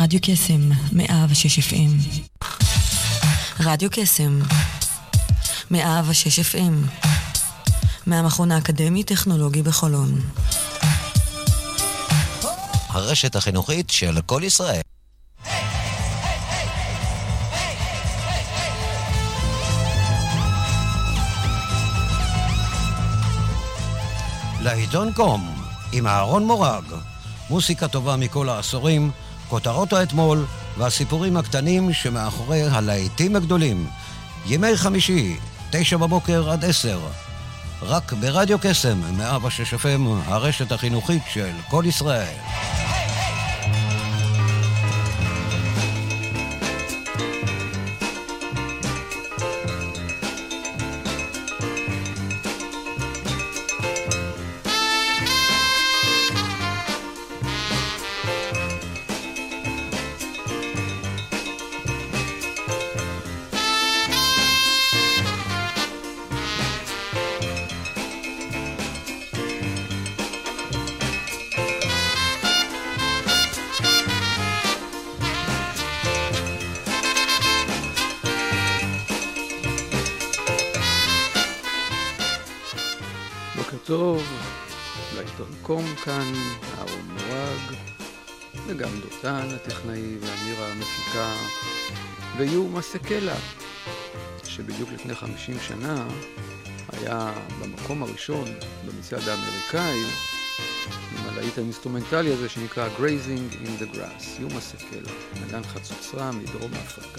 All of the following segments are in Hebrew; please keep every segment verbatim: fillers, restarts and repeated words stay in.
רדיו קסם, מאה ושש אף אם. רדיו קסם, מאה ושש אף אם. מהמכון האקדמי-טכנולוגי בחולון. הרשת החינוכית של כל ישראל. לעיתון קום, עם אהרון מורג. מוסיקה טובה מכל העשורים, כותרות האתמול והסיפורים הקטנים שמאחורי הלהיטים הגדולים. ימי חמישי, תשע בבוקר עד עשר. רק ברדיו קסם, מאה ושש אף אם, הרשת החינוכית של כל ישראל. טוב, לעיתון קום כאן, אהרון מורג, וגם דותן הטכנאי ואמירה המפיקה, ויו מסקלה, שבדיוק לפני חמישים שנה היה במקום הראשון במצעד האמריקאי, עם הלהיט האינסטרומנטלי הזה שנקרא Grazing in the Grass, יו מסקלה, נגן חצוצרה מדרום אפריקה.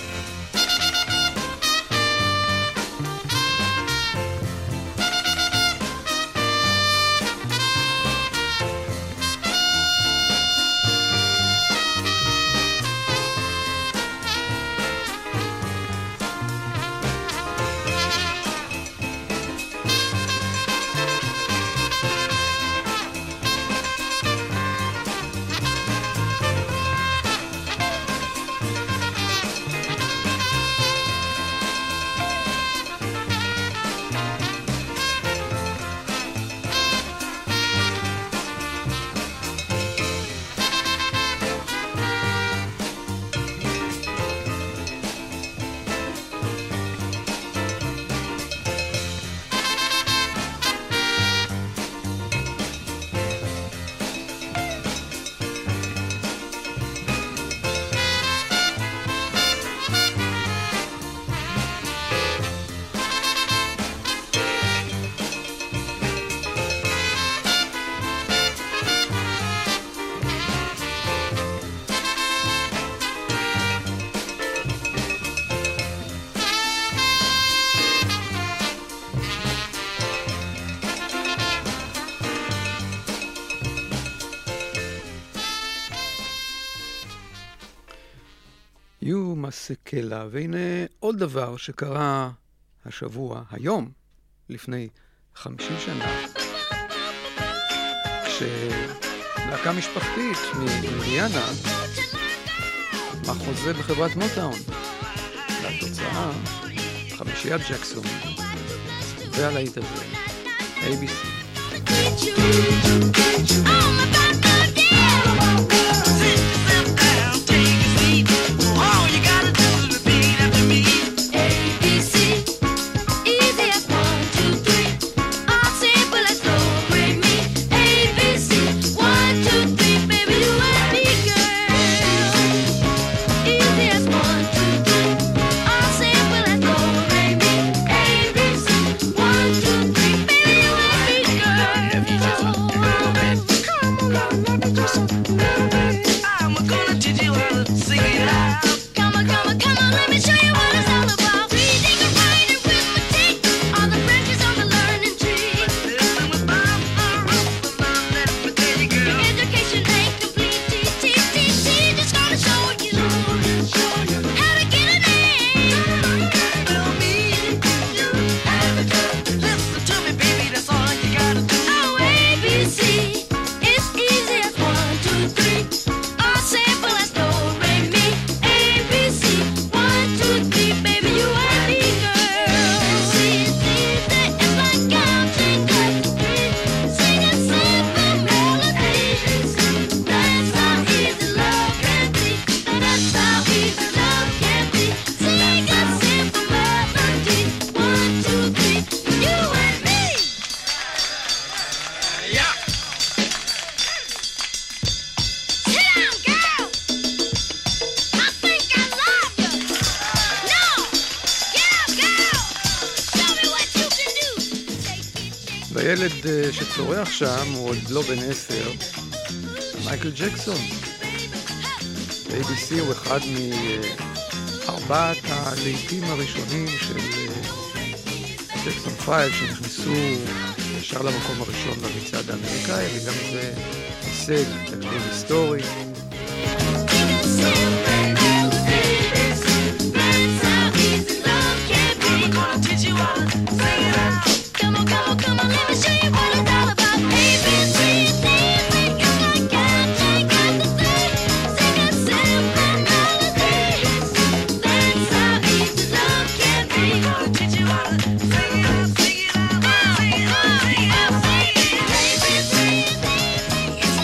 יו מסקלה, והנה עוד דבר שקרה השבוע, היום, לפני חמישים שנה, כשלהקה משפחתית מאינדיאנה, מחוזה בחברת מוטאון, והתוצאה, חמישיית ג'קסון, והלהיט הזה, איי בי סי. Just הילד שצורח שם הוא עוד לא בן עשר, מייקל ג'קסון. איי בי סי הוא אחד מארבעת הלהיטים הראשונים של ג'קסון פייב שנכנסו ישר למקום הראשון במצעד האמריקאי, וגם זה הישג תקדים היסטורי. Come on, come on, come on, let me show you what it's all about. A B C D, think it's like God, take out the thing, sing a simple melody. That's how easy love can be. I'm gonna teach you how to sing it out, sing it out, sing it out, sing it out, sing it out. A B C D, think it's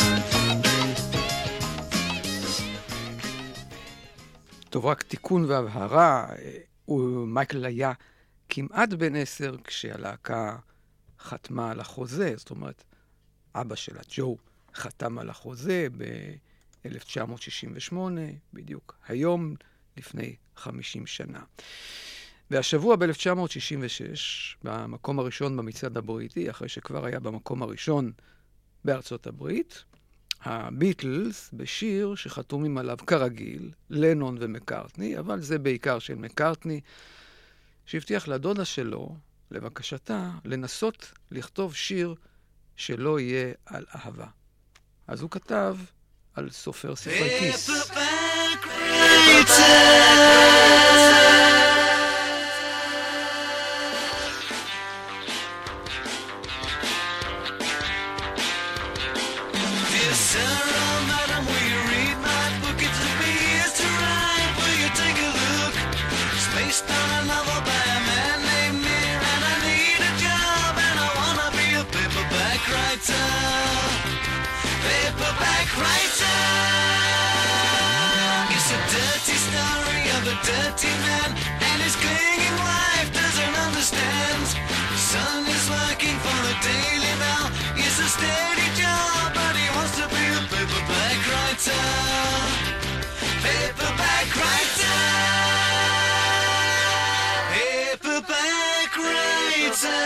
like God. טוב, רק תיקון והבהרה, מייקל היה כמעט בן עשר כשהלהקה חתמה על החוזה, זאת אומרת, אבא שלה, ג'ו, חתם על החוזה ב-אלף תשע מאות שישים ושמונה, בדיוק היום, לפני חמישים שנה. והשבוע ב-אלף תשע מאות שישים ושש, במקום הראשון במצעד הבריטי, אחרי שכבר היה במקום הראשון בארצות הברית, הביטלס בשיר שחתומים עליו כרגיל, לנון ומקארטני, אבל זה בעיקר של מקארטני, שהבטיח לדודה שלו, לבקשתה, לנסות לכתוב שיר שלא יהיה על אהבה. אז הוא כתב על סופר ספרי כיס. Dirty man and his clinging wife doesn't understand. Son is working for the Daily Mail. It's a steady job, but he wants to be a paperback writer. Paperback writer. Paperback writer.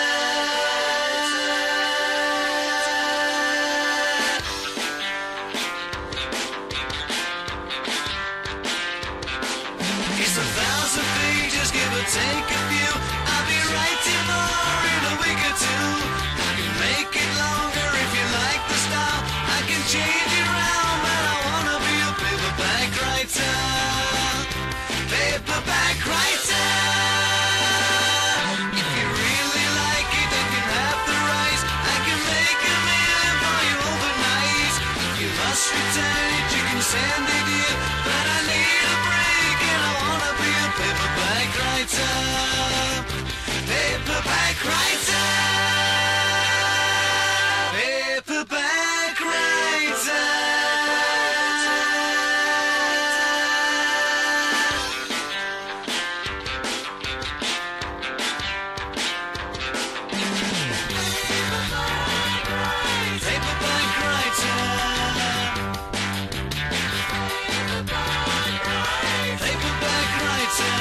Take a few, I'll be writing more in a week or two. I can make it longer if you like the style. I can change it around, but I wanna be a paperback writer. Paperback writer. If you really like it, then you have the rights. I can make a million for you overnight. If you must return it, you can send it here. But I need a break and I wanna be a paperback writer. Paperback writer. Paperback writer. Paperback writer. Paperback writer.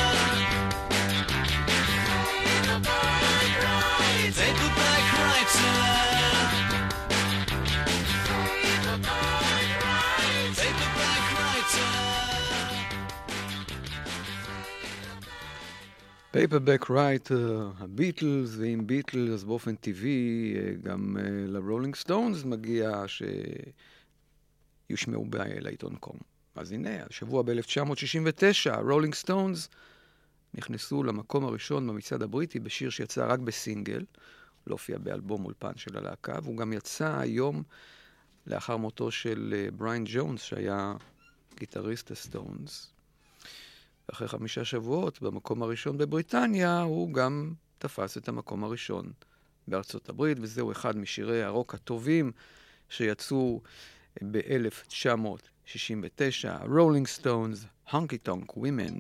Paperback writer. Paperback writer. Paperback writer, הביטלס, ועם ביטלס באופן טבעי גם לרולינג סטונס מגיע שיושמעו לעיתון קום. אז הנה, השבוע ב-אלף תשע מאות שישים ותשע, הרולינג סטונס נכנסו למקום הראשון במצעד הבריטי בשיר שיצא רק בסינגל, לא הופיע באלבום אולפן של הלהקה, והוא גם יצא היום לאחר מותו של בריין ג'ונס, שהיה גיטריסט הסטונס. ואחרי חמישה שבועות, במקום הראשון בבריטניה, הוא גם תפס את המקום הראשון בארצות הברית, וזהו אחד משירי הרוק הטובים שיצאו ב-אלף תשע מאות שישים ותשע, רולינג סטונס, הונקי טונק ווימן.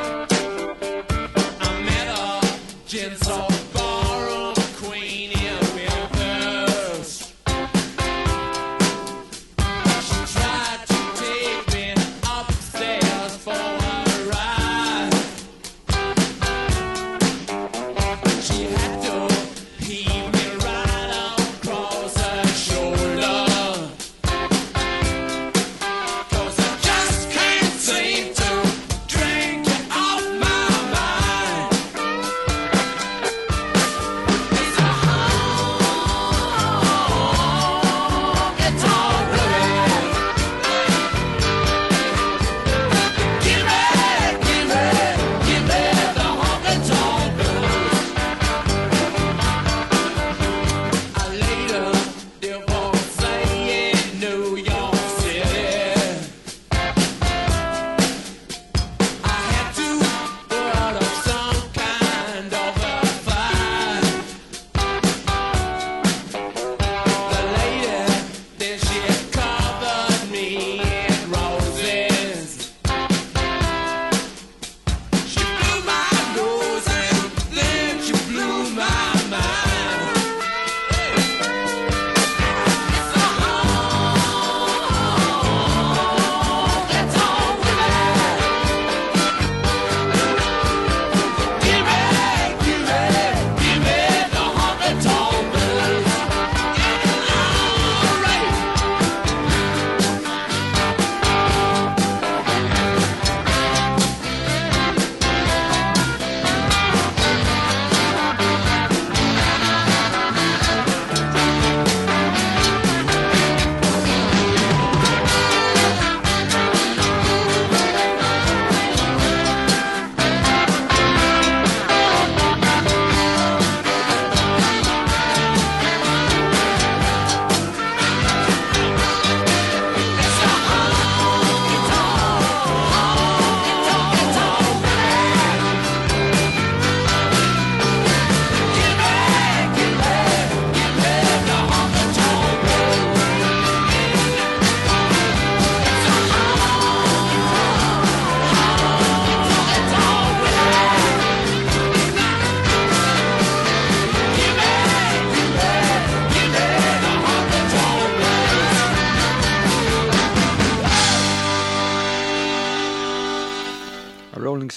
Gin salt bar on Queen, yeah.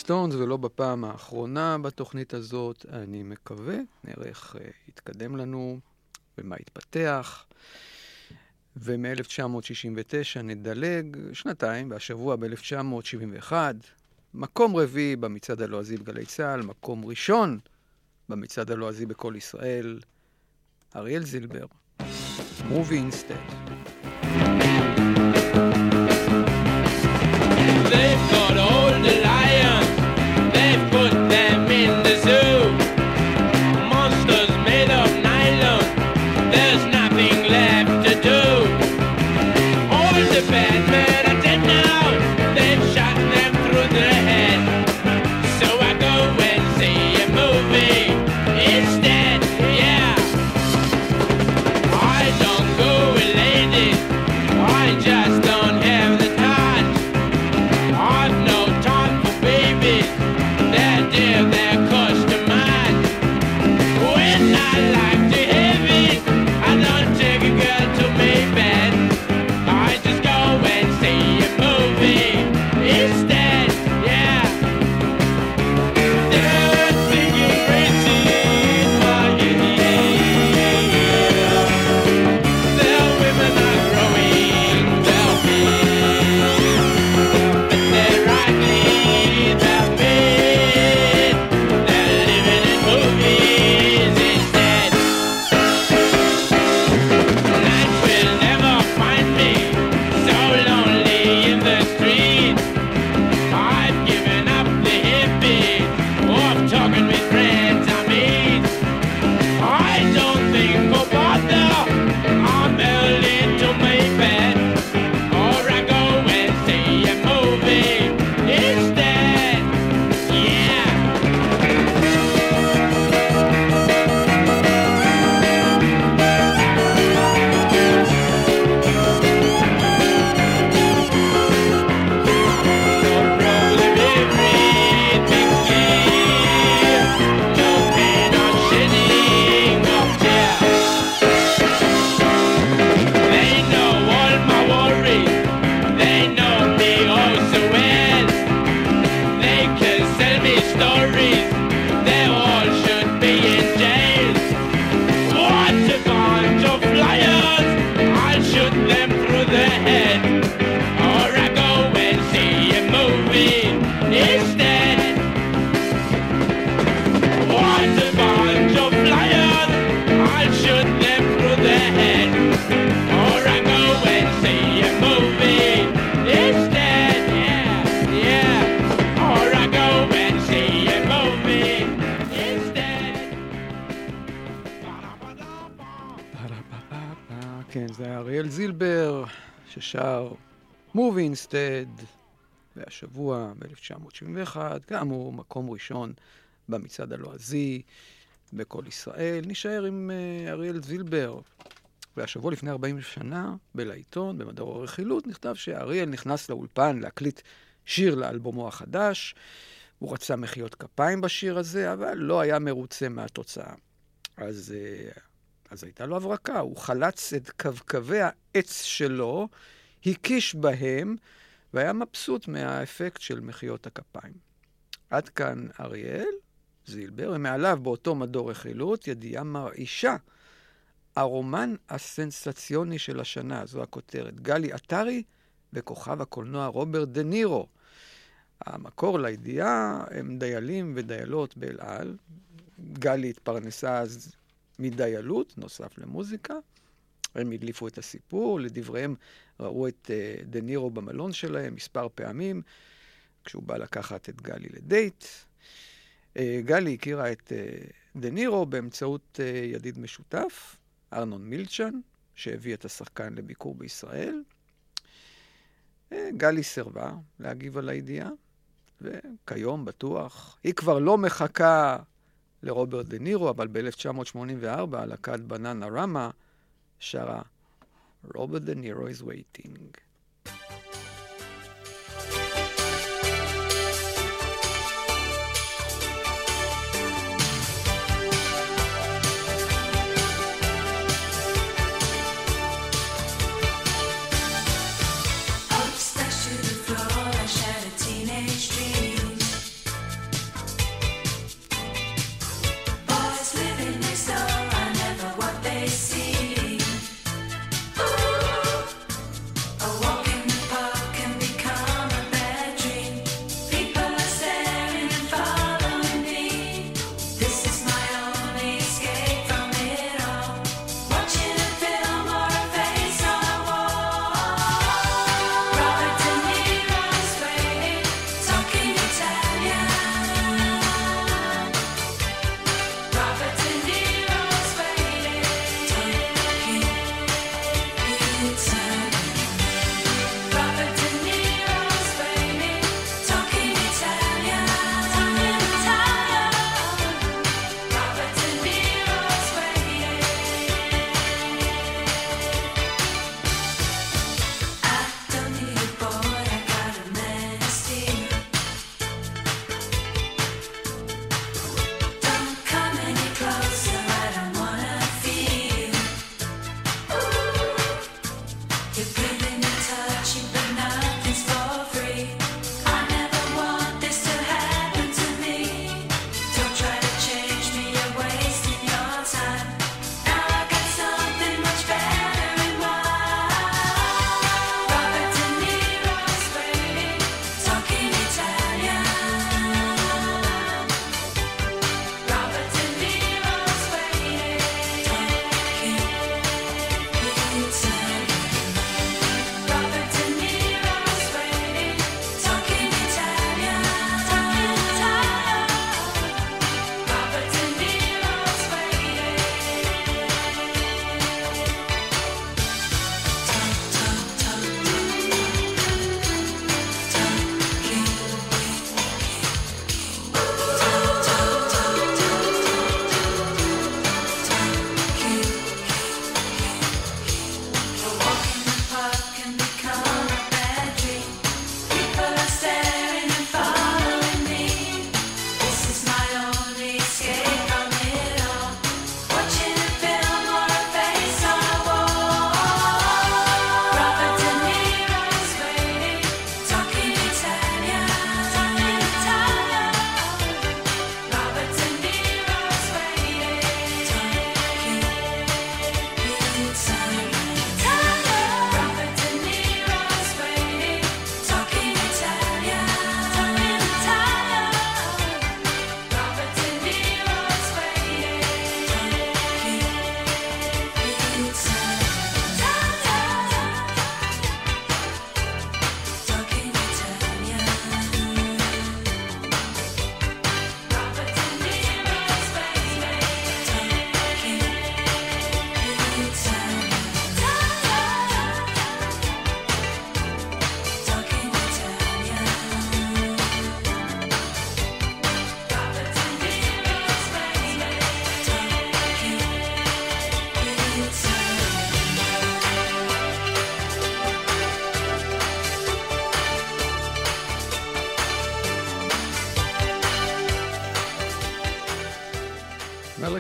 סטונס, ולא בפעם האחרונה בתוכנית הזאת, אני מקווה. נראה איך uh, יתקדם לנו ומה יתפתח. ו-מ-אלף תשע מאות שישים ותשע נדלג שנתיים, והשבוע ב-אלף תשע מאות שבעים ואחת, מקום רביעי במצעד הלועזי בגלי צה"ל, מקום ראשון במצעד הלועזי בכל ישראל, אריאל זילבר, Movie Instead. They've got all the lions, they've put them in the zoo. Monsters made of nylon, there's nothing left to do. All the bad men are dead now, they've shot them through the head. So I go and see a movie instead, yeah. I don't go with ladies, I just don't have the time. I've no time for babies, they're dear, they're customized. When I like to have it, I don't take a girl to my bed. I just go and see a movie instead, yeah. They're thinking crazy in my ear. Their women are growing wealthy, but they're ugly, they're mean, they're living in movies instead. Night will never find me so lonely in the street. I've given up the hippie of talking with friends I meet. I don't think I'll bother, I'm early to my bed, or I go and see a movie instead, yeah. They know all my worries, they know me oh so well. They can sell me stories, they all should be in jail. What a bunch of liars, I'll shoot them through the head, or I go and see a movie instead. What a bunch of liars, I'll shoot them through the head, or I go and see a movie instead, yeah, yeah. Or I go and see a movie instead. כן, זה היה אריאל זילבר ששר Movie Instead, והשבוע ב-אלף תשע מאות שבעים ואחת, גם הוא מקום ראשון במצעד הלועזי בכל ישראל. נשאר עם uh, אריאל זילבר. והשבוע לפני ארבעים שנה, בלעיתון, במדור הרכילות, נכתב שאריאל נכנס לאולפן להקליט שיר לאלבומו החדש. הוא רצה מחיאות כפיים בשיר הזה, אבל לא היה מרוצה מהתוצאה. אז, uh, אז הייתה לו הברקה. הוא חלץ את קווקווי העץ שלו, הקיש בהם, והיה מבסוט מהאפקט של מחיאות הכפיים. עד כאן אריאל זילבר, ומעליו באותו מדור רכילות, ידיעה מרעישה. הרומן הסנסציוני של השנה, זו הכותרת. גלי עטרי וכוכב הקולנוע רוברט דה נירו. המקור לידיעה הם דיילים ודיילות באל על. גלי התפרנסה אז מדיילות, נוסף למוזיקה. הם הדליפו את הסיפור, לדבריהם ראו את uh, דה נירו במלון שלהם מספר פעמים, כשהוא בא לקחת את גלי לדייט. Uh, גלי הכירה את uh, דה נירו באמצעות uh, ידיד משותף, ארנון מילצ'ן, שהביא את השחקן לביקור בישראל. Uh, גלי סרבה להגיב על הידיעה, וכיום בטוח, היא כבר לא מחכה לרוברט דה נירו, אבל ב-אלף תשע מאות שמונים וארבע, על להקת בננה רמה, שרה Robert De Niro is waiting. Up, stuck to the floor, I shattered teenage dreams.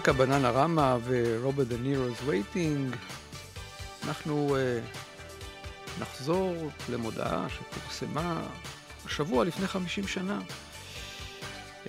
ברקע בננה רמה ו-Robert De Niro's Waiting. אנחנו uh, נחזור למודעה שפורסמה השבוע לפני חמישים שנה. Uh,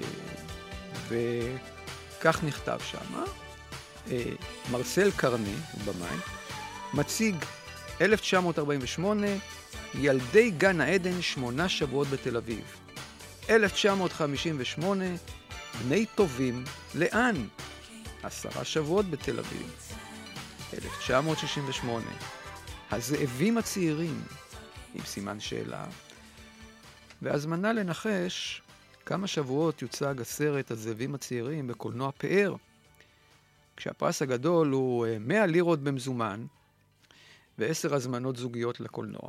וכך נכתב שמה. Uh, מרסל קרני, במאי, מציג אלף תשע מאות ארבעים ושמונה, ילדי גן העדן שמונה שבועות בתל אביב. אלף תשע מאות חמישים ושמונה, בני טובים, לאן? עשרה שבועות בתל אביב. אלף תשע מאות שישים ושמונה, הזאבים הצעירים, עם סימן שאלה. והזמנה לנחש כמה שבועות יוצג הסרט הזאבים הצעירים בקולנוע פאר, כשהפרס הגדול הוא מאה לירות במזומן, ועשר הזמנות זוגיות לקולנוע.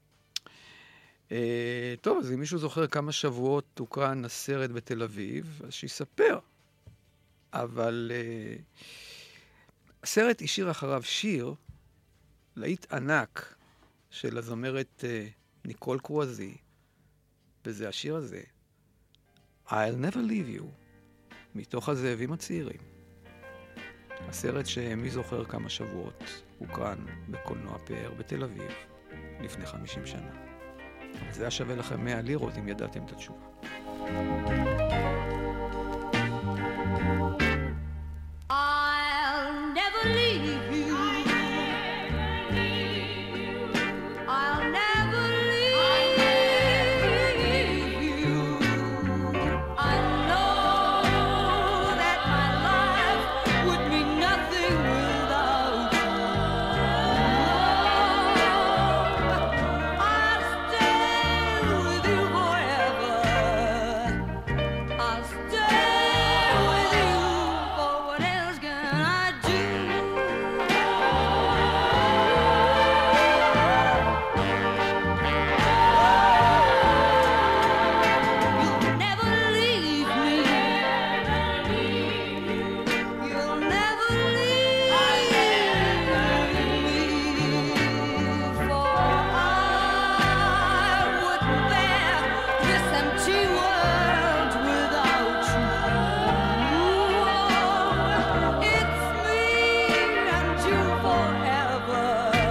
אה, טוב, אז אם מישהו זוכר כמה שבועות הוקרן הסרט בתל אביב, אז שיספר. אבל אה, הסרט השאיר אחריו שיר, להיט ענק, של הזמרת אה, ניקול קרואזי, וזה השיר הזה, I'll never leave you, מתוך הזאבים הצעירים. הסרט שמי זוכר כמה שבועות הוקרן בקולנוע פאר בתל אביב לפני חמישים שנה. זה היה שווה לכם מאה לירות אם ידעתם את התשובה. I'll never leave you. I'll never leave you. I know that my life would mean nothing without you. I'll stay with you forever. I'll stay with you, for what else can I do? You'll never leave me. You'll never leave me, for I wouldn't bear this empty world without you. It's me and you forever.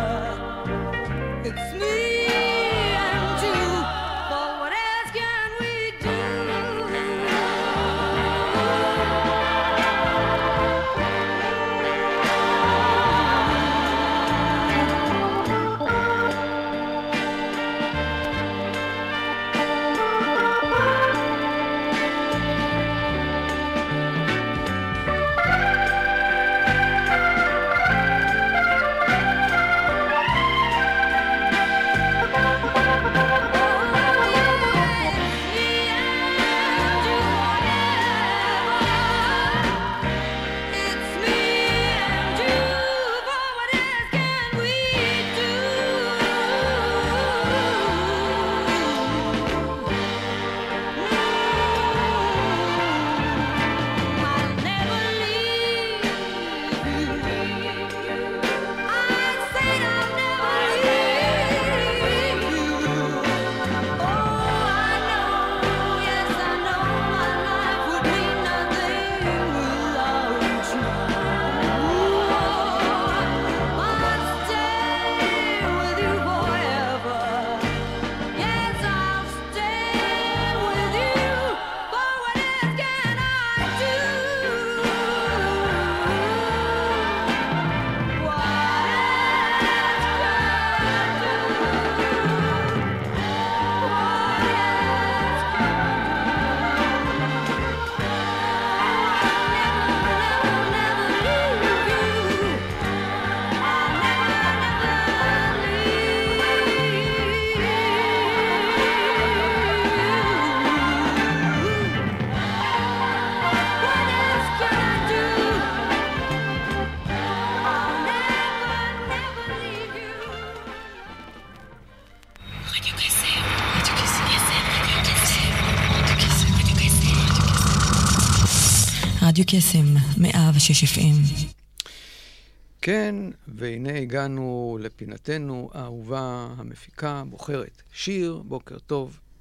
It's me and you, but what else can we do? רדיו קסם, מאה ושש אף אם. כן, והנה הגענו לפינתנו האהובה המפיקה, בוחרת שיר, בוקר טוב,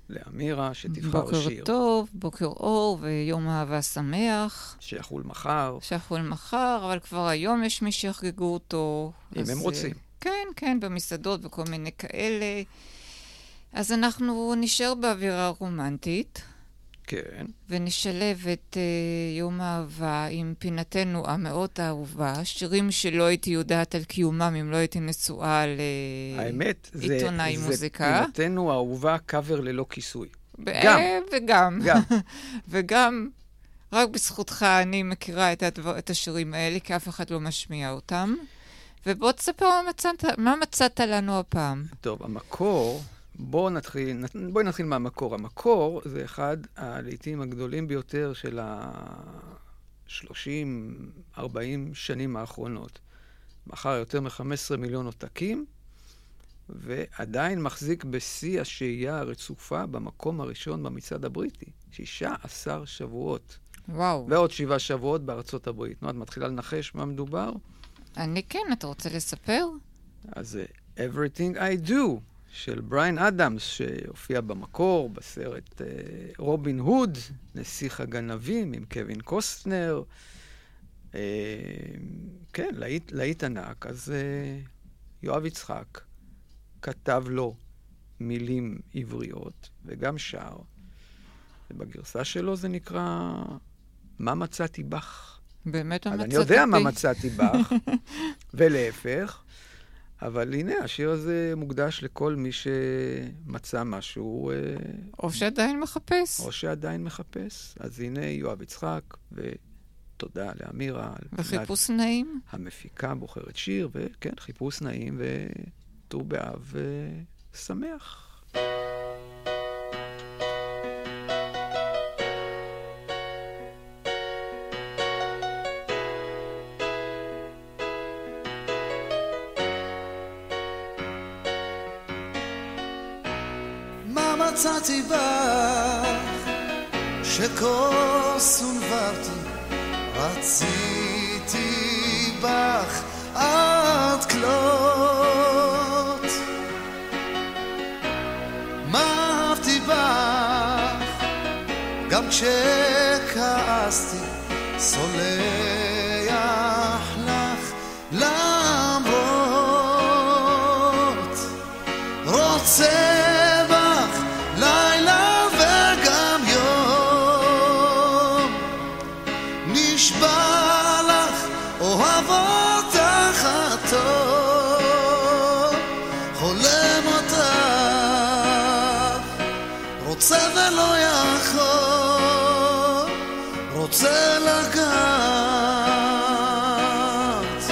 לאמירה שתבחר בוקר שיר. טוב, בוקר אור ויום אהבה שמח. שיחול מחר. שיחול מחר, אבל כבר היום יש מי שיחגגו אותו. אם אז, הם רוצים. כן, כן, במסעדות וכל מיני כאלה. אז אנחנו נשאר באווירה רומנטית, כן. ונשלב את uh, יום האהבה עם פינתנו המאוד האהובה, שירים שלא הייתי יודעת על קיומם אם לא הייתי נשואה האמת, זה, לעיתונאי זה מוזיקה. פינתנו האהובה קאבר ללא כיסוי. ב- גם. אה, וגם. גם. וגם, רק בזכותך אני מכירה את, הדבר, את השירים האלה, כי אף אחד לא משמיע אותם. ובוא תספר מה מצאת, מה מצאת לנו הפעם. טוב, המקור, בואו נתחיל, בואי נתחיל מהמקור. המקור זה אחד הלעיתים הגדולים ביותר של ה-שלושים ארבעים שנים האחרונות. מכר יותר מ-חמישה עשר מיליון עותקים, ועדיין מחזיק בשיא השהייה הרצופה במקום הראשון במצעד הבריטי. שישה עשר שבועות. וואו. ועוד שבעה שבועות בארצות הברית. נו, את מתחילה לנחש מה מדובר? אני כן, אתה רוצה לספר? אז זה Everything I Do של בריין אדמס, שהופיע במקור בסרט uh, רובין הוד, נסיך הגנבים עם קווין קוסטנר. Uh, כן, להיט, להיט ענק. אז uh, יואב יצחק כתב לו מילים עבריות וגם שר. ובגרסה שלו זה נקרא מה מצאתי בך. באמת אז המצאת אני יודע מה בי. מצאתי בך, ולהפך, אבל הנה, השיר הזה מוקדש לכל מי שמצא משהו, אה, או שעדיין מחפש. או שעדיין מחפש. אז הנה יואב יצחק, ותודה לאמירה. על וחיפוש נעים. המפיקה בוחרת שיר, וכן, חיפוש נעים וט"ו באב אה, שמח. מה מצאתי בך שכה סונברתי, רציתי בך עד כלות. מה אהבתי בך גם כשכעסתי, סולח לך למרות. רוצה רוצה לגעת.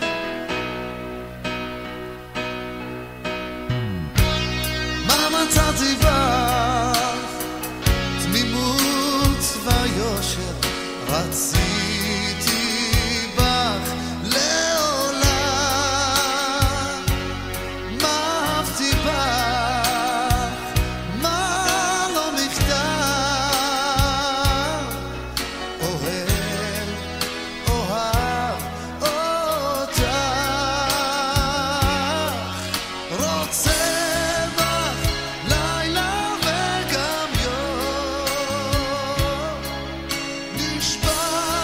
מה מצאתי בך? תמימות ויושר, רציתי בך לעולם. מה אהבתי בך? מה לא מכתב? אוהב, אוהב אותך, רוצה בך לילה וגם יום, נשבע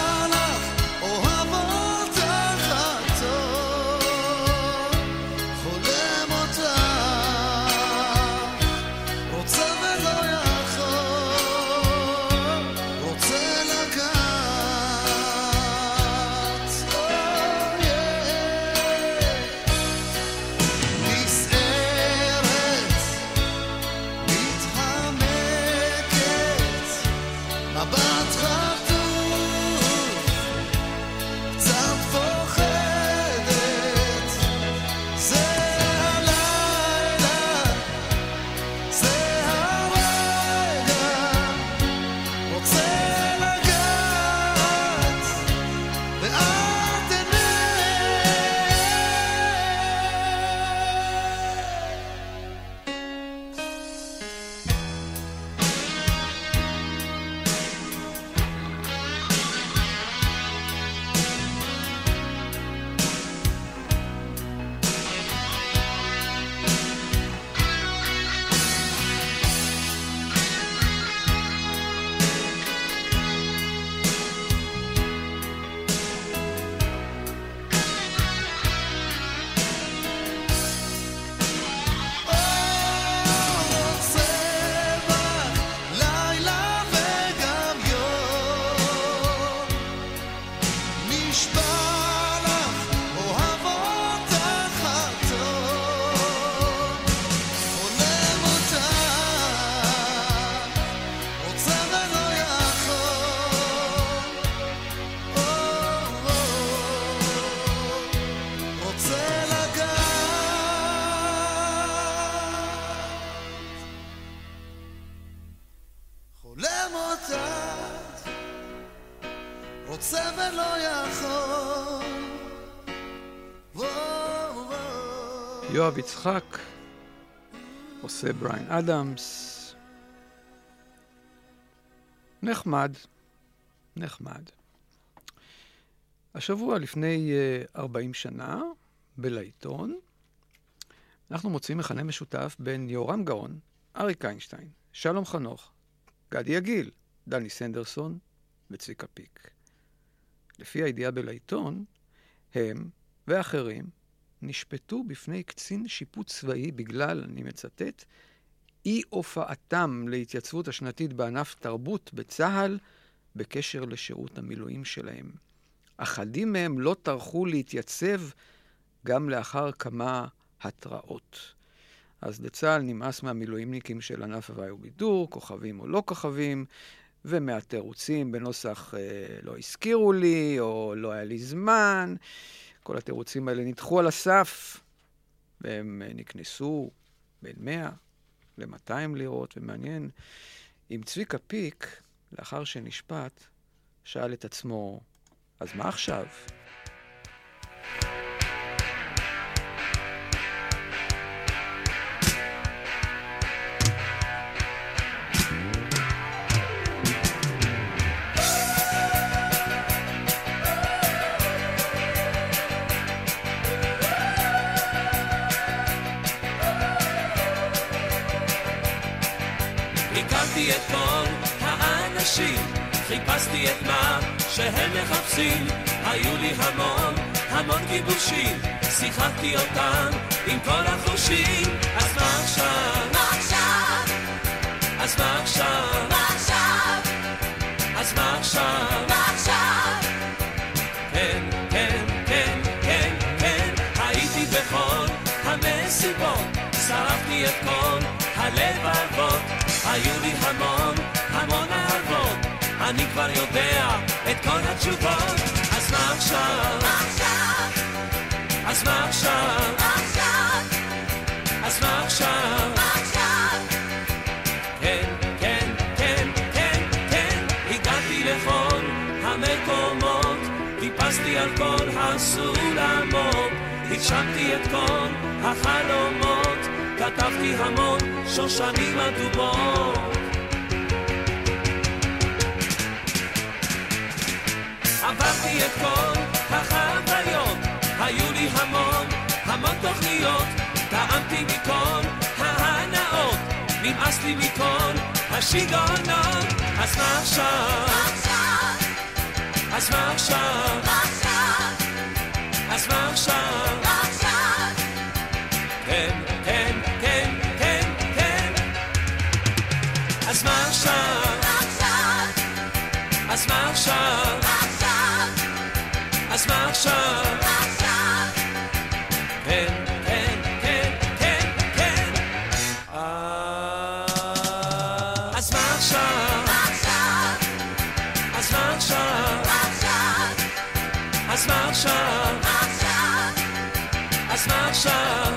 יואב יצחק עושה בריין אדמס. נחמד, נחמד. השבוע לפני uh, ארבעים שנה, בלעיתון, אנחנו מוצאים מכנה משותף בין יורם גאון, אריק איינשטיין, שלום חנוך, גדי יגיל, דני סנדרסון וצביקה פיק. לפי הידיעה בלעיתון, הם ואחרים נשפטו בפני קצין שיפוט צבאי בגלל, אני מצטט, אי הופעתם להתייצבות השנתית בענף תרבות בצהל בקשר לשירות המילואים שלהם. אחדים מהם לא טרחו להתייצב גם לאחר כמה התראות. אז לצהל נמאס מהמילואימניקים של ענף הוואי ובידור, כוכבים או לא כוכבים, ומהתירוצים בנוסח אה, לא הזכירו לי או לא היה לי זמן. כל התירוצים האלה נדחו על הסף, והם אה, נקנסו בין מאה ל-מאתיים לירות, ומעניין אם צביקה פיק, לאחר שנשפט, שאל את עצמו, אז מה עכשיו? הכרתי את כל האנשים, חיפשתי את מה שהם מחפשים, היו לי המון, המון גיבושים, שיחקתי אותם עם כל החושים. אז מה עכשיו? מה עכשיו? אז מה עכשיו? מה עכשיו? אז מה עכשיו? מה עכשיו? כן, כן, כן, כן, כן, הייתי בכל המסיבות, שרפתי את כל הלבבות, היו לי המון, המון אהבות, אני כבר יודע את כל התשובות. אז מה עכשיו? מה עכשיו? אז מה עכשיו? מה עכשיו? אז מה עכשיו? מה עכשיו? כן, כן, כן, כן, כן, הגעתי לכל המקומות, טיפסתי על כל הסולמות, הגשמתי את כל החלומות, כתבתי המון שושנים אדומות. עברתי את כל החוויות, היו לי המון, המון תוכניות, טעמתי מכל ההנאות, נמאס לי מכל השיגעונות. אז מה עכשיו? מה עכשיו? אז מה עכשיו? מה עכשיו? אז מה עכשיו? מה עכשיו? כן, כן, כן, כן, כן, אז מה עכשיו? מה עכשיו? אז מה עכשיו? מה עכשיו? אז מה עכשיו? מה עכשיו? כן, כן, כן, כן, כן, אז מה עכשיו? מה עכשיו? אז מה עכשיו? מה עכשיו? אז מה עכשיו? מה עכשיו? אז מה עכשיו?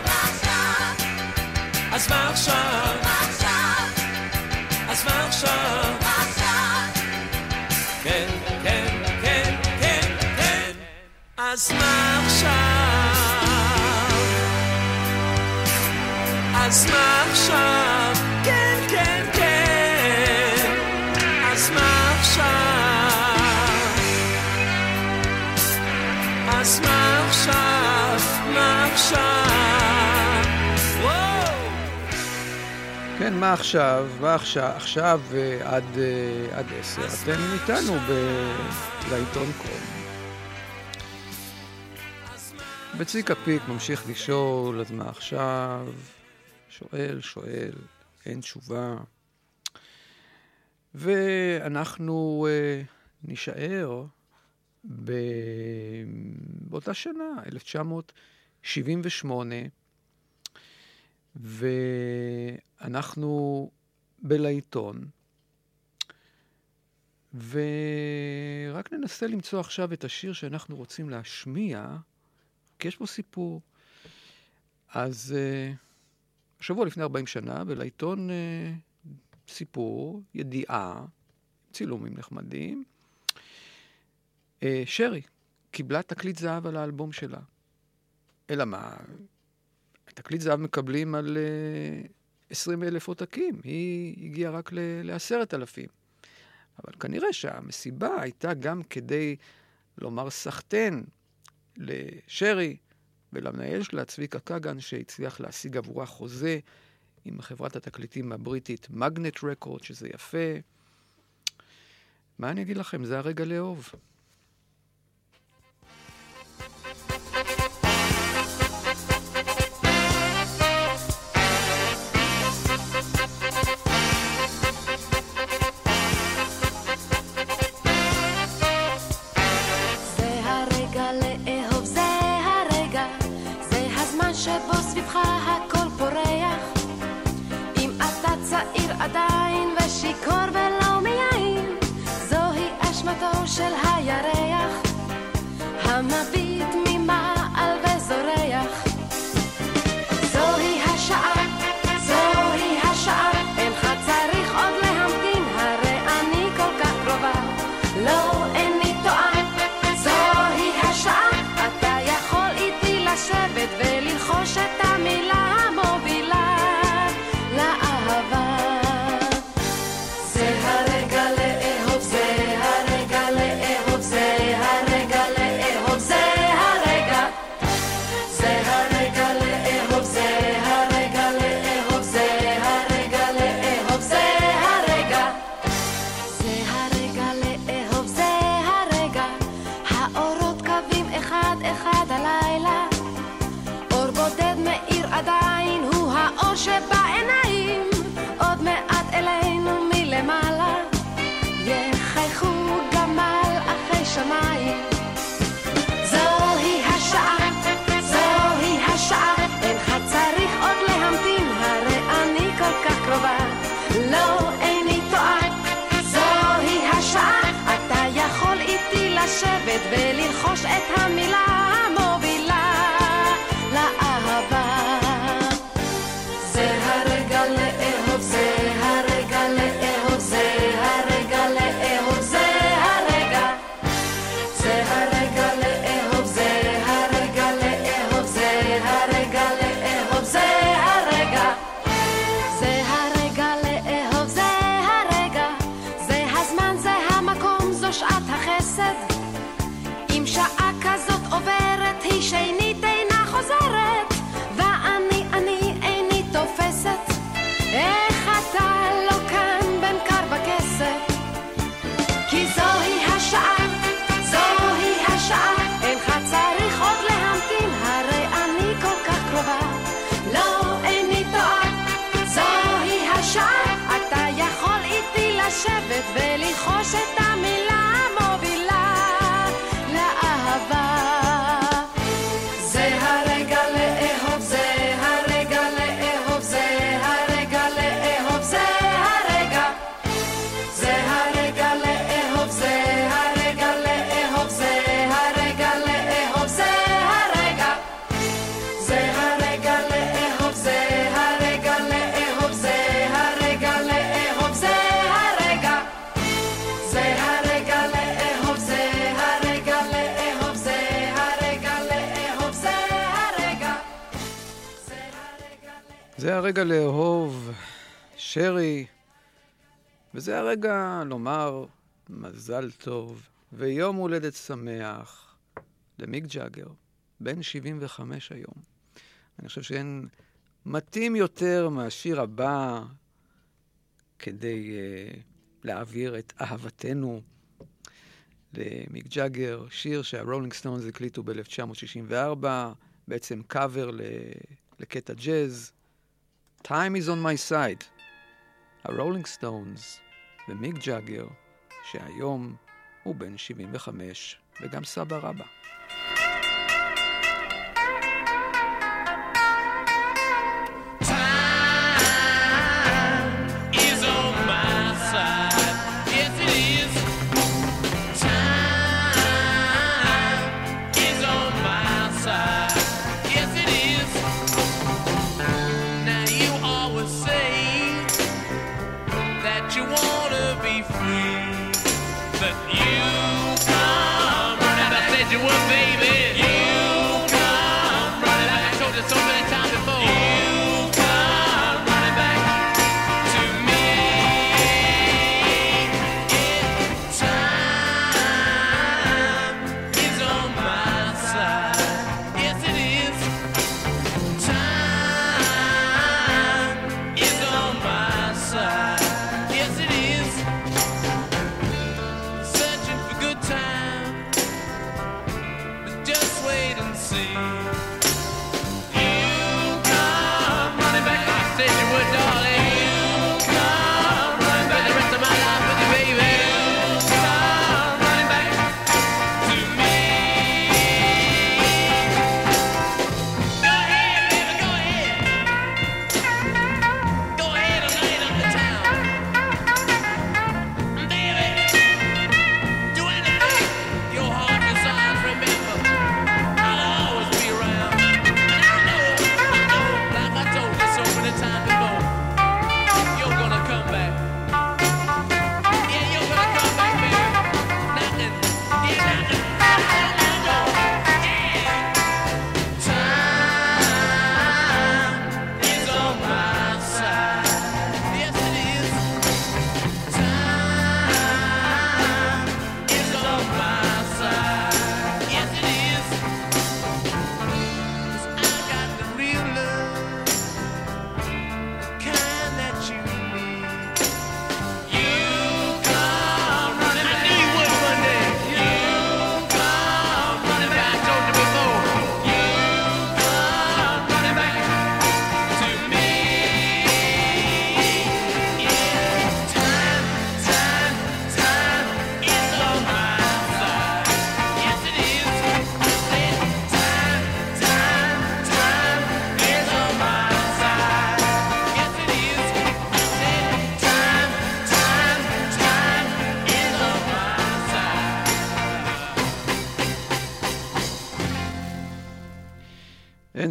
אז מה עכשיו? מה עכשיו? אז מה עכשיו? מה עכשיו? כן, כן, כן, כן, כן, אז מה עכשיו? אז מה עכשיו? כן, כן, כן, אז מה עכשיו? אז מה עכשיו? מה עכשיו? כן, מה עכשיו? מה עכשיו? עכשיו עד, עד עשר. אתם איתנו בלעיתון קום. בצביקה פיק ממשיך לשאול, אז מה עכשיו? שואל, שואל, אין תשובה. ואנחנו uh, נשאר ב... באותה שנה, אלף תשע מאות שבעים ושמונה, ואנחנו בלעיתון, ורק ננסה למצוא עכשיו את השיר שאנחנו רוצים להשמיע, כי יש בו סיפור. אז uh, שבוע לפני ארבעים שנה, בלעיתון uh, סיפור, ידיעה, צילומים נחמדים, uh, שרי קיבלה תקליט זהב על האלבום שלה. אלא מה? התקליט תקליט זהב מקבלים על uh, עשרים אלף עותקים. היא הגיעה רק לעשרת אלפים. אבל כנראה שהמסיבה הייתה גם כדי לומר סחטן לשרי ולמנהל שלה, צביקה קגן, שהצליח להשיג עבורה חוזה עם חברת התקליטים הבריטית מגנט רקורד, שזה יפה. מה אני אגיד לכם? זה הרגע לאהוב. שבו סביבך הכל פורח, אם אתה צעיר עדיין ושיכור ולא מיין, זוהי אשמתו של הירח המביט ממעל וזורח. זוהי השעה, זוהי השעה, אינך צריך עוד להמתין, הרי אני כל כך קרובה, לא איני טועה. זוהי השעה, אתה יכול איתי לשבת וללחוש את המילה המובילה לאהבה. זה הרגע לאהוב, זה הרגע לאהוב, זה הרגע לאהוב, זה הרגע. זה הרגע לאהוב, זה הרגע לאהוב, זה הרגע לאהוב, זה הרגע. זה הרגע לאהוב, זה הרגע. האורות קווים אחד אחד הלילה, אור בודד מאיר עדיין, הוא האור שבעיניים, עוד מעט אלינו מלמעלה יחייכו גמל אחרי שמיים. זוהי השעה, זוהי השעה, אינך צריך עוד להמתין, הרי אני כל כך קרובה, לא איני טועה. זוהי השעה, אתה יכול איתי לשבת וללחוש את המילה המובילה לאהבה. זה הרגע לאהוב, זה הרגע לאהוב, זה הרגע לאהוב, זה הרגע. זה הרגע לאהוב, זה הרגע לאהוב, זה הרגע לאהוב, זה הרגע. זה הרגע לאהוב, זה הרגע. זה הזמן, זה המקום, זו שעת החסד. אם שעה כזאת עוברת, היא שנית אינה חוזרת, ואני, אני איני תופסת. איך אתה לא כאן בין קר בכסף? כי זוהי השעה, זוהי השעה, אינך צריך עוד להמתין, הרי אני כל כך קרובה, לא איני טועה. זוהי השעה, אתה יכול איתי לשבת וללחוש את המילה המובילה לאהבה. זה הרגע לאהוב, זה הרגע לאהוב, זה הרגע לאהוב, זה הרגע. זה הרגע לאהוב, זה הרגע לאהוב, זה הרגע לאהוב, זה הרגע. זה הרגע לאהוב, זה הרגע לאהוב, זה הרגע לאהוב, זה הרגע. זה הרגע לאהוב, זה הרגע לאהוב, זה הרגע לאהוב, זה הרגע. זה הרגע לאהוב, שרי, וזה הרגע לומר מזל טוב ויום הולדת שמח למיק ג'אגר, בן שבעים וחמש היום. אני חושב שאין מתאים יותר מהשיר הבא כדי uh, להעביר את אהבתנו למיק ג'אגר, שיר שהרולינג סטונס הקליטו ב-אלף תשע מאות שישים וארבע, בעצם קאבר לקטע ג'אז. Time is on my side. הרולינג סטונס ומיק ג'אגר, שהיום הוא בן שבעים וחמש וגם סבא רבא. Is on my side. Yes, it is. Time is on my side. Yes, it is. Now you always say that you wanna be free, but you come. And I said you would be.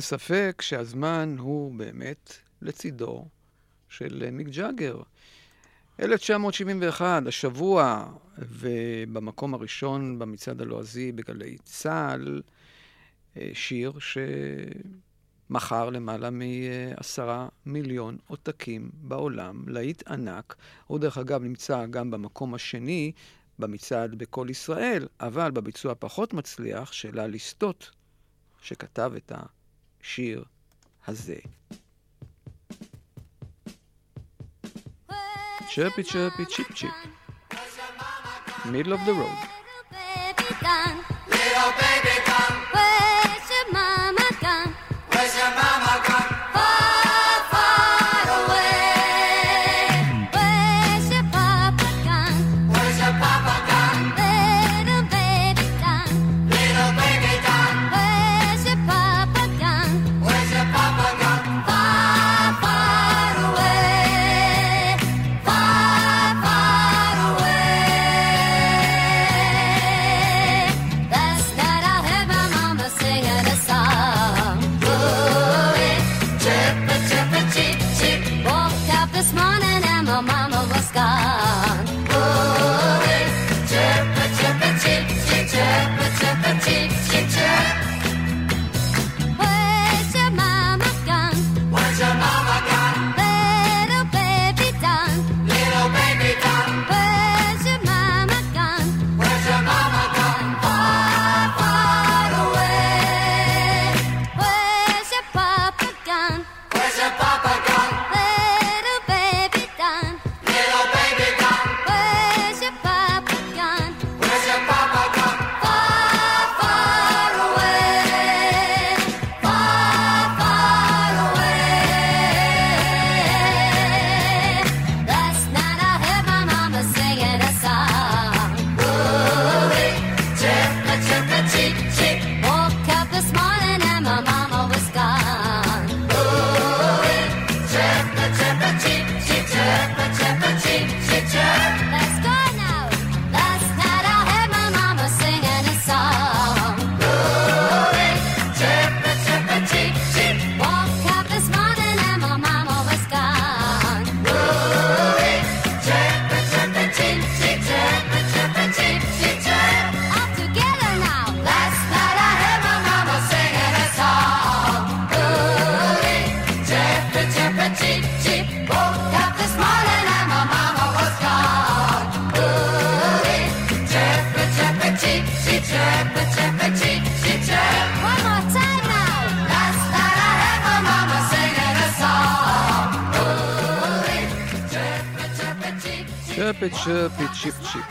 אין ספק שהזמן הוא באמת לצידו של מיק ג'אגר. אלף תשע מאות שבעים ואחת, השבוע, ובמקום הראשון במצעד הלועזי בגלי צה"ל, שיר שמכר למעלה מעשרה מיליון עותקים בעולם, להיט ענק. הוא דרך אגב נמצא גם במקום השני במצעד בכל ישראל, אבל בביצוע פחות מצליח של הליסטות שכתב את השיר הזה. Chirpy, chirpy, chip, chip. Middle of the road. Little baby gone. Where's your mama gone? Where's your mama gone? Far, far away. Where's your papa gone? Where's your papa gone? Little baby gone. Little baby gone. Where's your papa gone? Where's your papa gone? Far, far away. Far, far away. Last night I heard my mama singing a song. Ooh, chirpa, chirpa, cheep, cheep. Woke up this morning and my mama was gone. Ooh, chirpa, chirpa, cheep, cheep, chirpa, chirpa, cheep, cheep, chirp. Where's your mama gone? Where's your mama gone? Little baby done. Little baby gone. Where's your mama gone? Where's your mama gone? Far, far away. Where's your papa gone? Where's your papa gone? Little baby done. Little baby gone. Where's your papa gone? Where's your papa gone? Far, far away. Far, far away. Last night I heard my mama singing a song. Ooh, chirpa, chirpa, cheep, cheep. Woke up this morning and my mama was gone. Ooh, chirpa, chirpa, cheep, cheep, chirpa, chirpa, cheep, cheep, chirp. Let's go now. Last night I heard my mama singing a song. Ooh, chirpa, chirpa, cheep, cheep. Woke up this morning and my mama was gone. Ooh, chirpa, chirpa, cheep, cheep, chirpa, chirpa, cheep, cheep, chirp. All together now. Last night I heard my mama singing a song. Ooh, chirpa, chirpa, cheep, cheep. Woke up this morning and my mama was gone. Ooh, chirpa, chirpa, cheep, cheep, chirpa, chirpa, cheep, cheep, chirp. One more time now. Last night I heard my mama singing a song. Ooh, chirpa, chirpa, cheep, cheep. צ'רפי צ'רפי צ'יפ צ'יפ.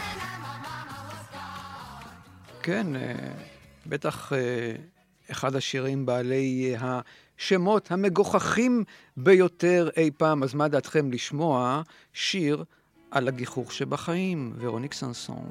כן, אה, בטח אה, אחד השירים בעלי אה, השמות המגוחכים ביותר אי פעם. אז מה דעתכם לשמוע שיר על הגיחוך שבחיים? ורוניק סנסון.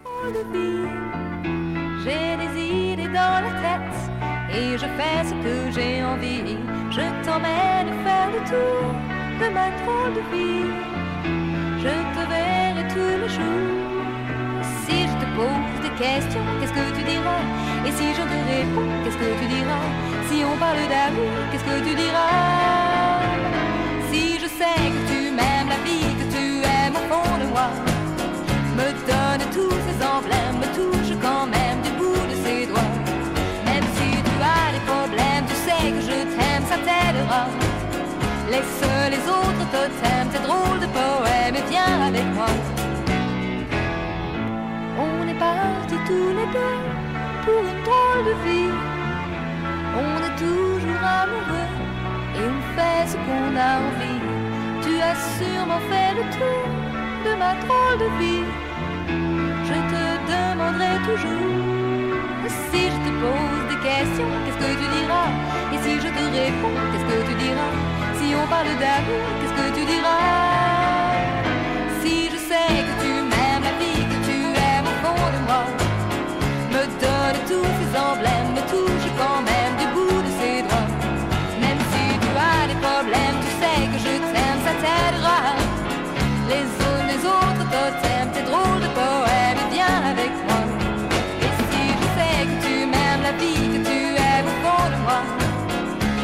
J'ai des idées dans la tête et je fais ce que j'ai envie. Je t'emmène faire le tour de ma drôle de vie. Je te verrai tous les jours. Si je te pose des questions, qu'est-ce que tu diras? Et si je te réponds, qu'est-ce que tu diras? Si on parle d'amour, qu'est-ce que tu diras? Si je sais que tu m'aimes la vie, que tu aimes au fond de moi, me donne tous ces emblèmes, me touche quand même du bout de ses doigts. Même si tu as des problèmes, tu sais que je t'aime, ça t'aidera. Laisse les autres totems, tes drôles de poèmes et viens avec moi. On est partis tous les deux pour une drôle de vie. On est toujours amoureux et on fait ce qu'on a envie. Tu as sûrement fait le tour de ma drôle de vie. Je te demanderai toujours. Si je te pose des questions, qu'est-ce que tu diras? Et si je te réponds, qu'est-ce que tu diras? Si on parle d'amour, qu'est-ce que tu diras? Si je sais que tu m'aimes la vie, que tu aimes au fond de moi, me donne tous ces emblèmes, me touche quand même du bout de ses doigts. Même si tu as des problèmes, tu sais que je t'aime, ça t'aidera. Les autres, les autres totems, tes drôles de poèmes, et viens avec moi. Et si je sais que tu m'aimes la vie, que tu aimes au fond de moi,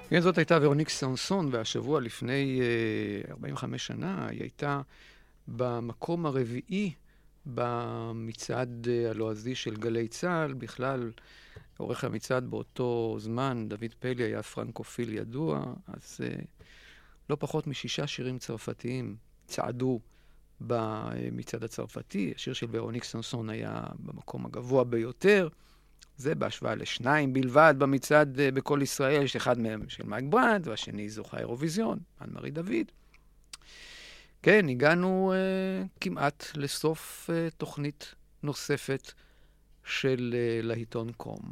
כן, זאת הייתה ורוניק סנסון, והשבוע לפני uh, ארבעים וחמש שנה היא הייתה במקום הרביעי במצעד uh, הלועזי של גלי צה"ל. בכלל, עורך המצעד באותו זמן, דוד פלי, היה פרנקופיל ידוע, אז uh, לא פחות משישה שירים צרפתיים צעדו במצעד הצרפתי. השיר של ורוניק סנסון היה במקום הגבוה ביותר. זה בהשוואה לשניים בלבד במצעד בכל ישראל, יש אחד מהם של מייק ברנד, והשני זוכה אירוויזיון, אן מארי דוד. כן, הגענו uh, כמעט לסוף uh, תוכנית נוספת של uh, להיטון קום.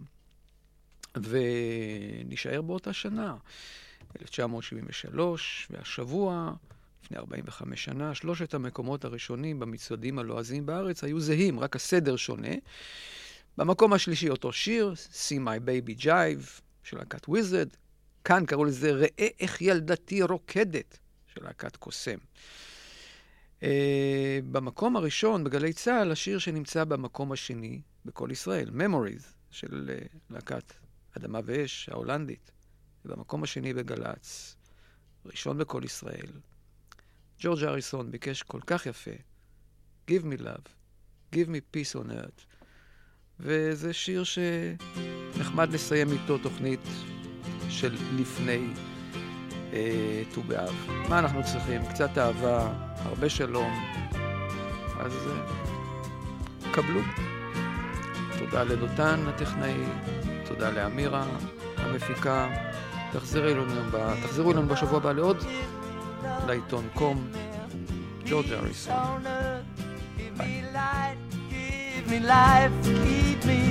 ונשאר באותה שנה, אלף תשע מאות שבעים ושלוש, והשבוע, לפני ארבעים וחמש שנה, שלושת המקומות הראשונים במצעדים הלועזיים בארץ היו זהים, רק הסדר שונה. במקום השלישי אותו שיר, See My Baby Jive, של להקת וויזרד. כאן קראו לזה ראה איך ילדתי רוקדת, של להקת קוסם. Uh, במקום הראשון, בגלי צה"ל, השיר שנמצא במקום השני, בכל ישראל, Memories, של uh, להקת אדמה ואש, ההולנדית. ובמקום השני בגלץ, ראשון בכל ישראל. ג'ורג' אריסון ביקש כל כך יפה, Give me love, give me peace on earth. וזה שיר שנחמד לסיים איתו תוכנית של לפני ט"ו באב. מה אנחנו צריכים? קצת אהבה, הרבה שלום. אז uh, קבלו. תודה לדותן הטכנאי, תודה לאמירה המפיקה. תחזרו אלינו, תחזרו אלינו בשבוע הבא לעוד לעיתון קום. ג'ורג' אריסון. ביי. Give me life, keep me